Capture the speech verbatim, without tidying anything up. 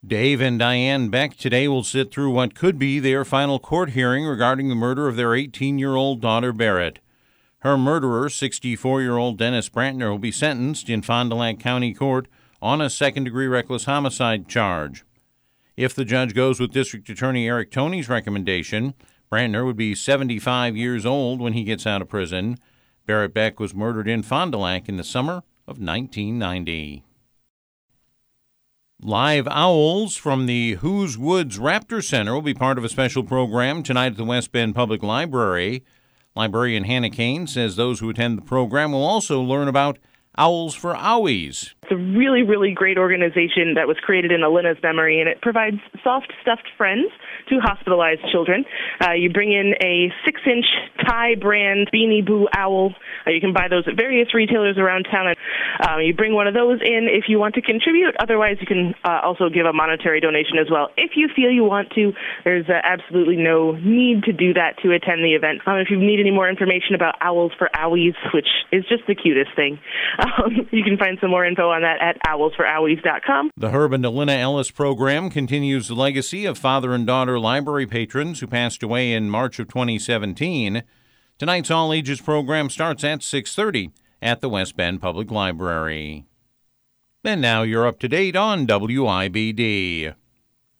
Dave and Diane Beck today will sit through what could be their final court hearing regarding the murder of their eighteen-year-old daughter, Barrett. Her murderer, sixty-four-year-old Dennis Brantner, will be sentenced in Fond du Lac County Court on a second-degree reckless homicide charge. If the judge goes with District Attorney Eric Toney's recommendation, Brantner would be seventy-five years old when he gets out of prison. Barrett Beck was murdered in Fond du Lac in the summer of nineteen ninety. Live owls from the Whose Woods Raptor Center will be part of a special program tonight at the West Bend Public Library. Librarian Hannah Kane says those who attend the program will also learn about Owls for Owies. It's a really, really great organization that was created in Alina's memory, and it provides soft, stuffed friends to hospitalized children. Uh, you bring in a six-inch Thai brand Beanie Boo owl. Uh, you can buy those at various retailers around town. Uh, you bring one of those in if you want to contribute. Otherwise, you can uh, also give a monetary donation as well. If you feel you want to, there's uh, absolutely no need to do that to attend the event. Um, if you need any more information about Owls for Owies, which is just the cutest thing, um, you can find some more info on that at owls for owies dot com. The Herb and Alina Ellis program continues the legacy of father and daughter library patrons who passed away in March of twenty seventeen. Tonight's All Ages program starts at six thirty at the West Bend Public Library. And now you're up to date on W I B D.